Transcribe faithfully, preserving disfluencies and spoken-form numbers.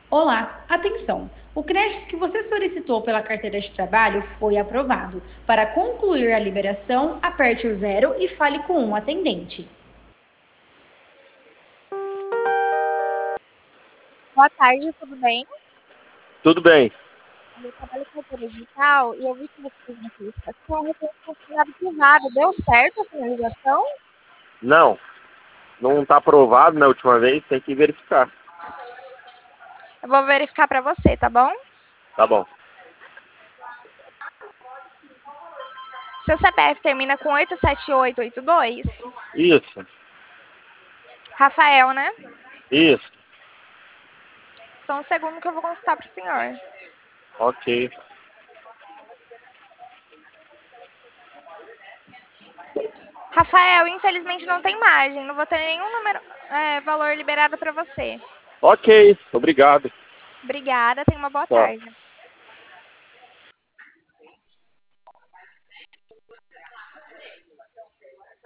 Olá, atenção! O crédito que você solicitou pela carteira de trabalho foi aprovado. Para concluir a liberação, aperte o zero e fale com um atendente. Boa tarde, tudo bem? Tudo bem. Eu trabalho com carteira digital e eu vi que você fez uma solicitação referente ao funcionário privado. Deu certo a finalização? Não, não está aprovado na última vez, tem que verificar. Eu vou verificar para você, tá bom? Tá bom. Seu C P F termina com oito sete oito oito dois? Isso, Rafael, né? isso. Só um segundo que eu vou consultar para o senhor. Ok. Rafael, infelizmente não tem margem. Não vou ter nenhum número, é, valor liberado para você. Ok, obrigado. Obrigada, tenha uma boa Tá. tarde.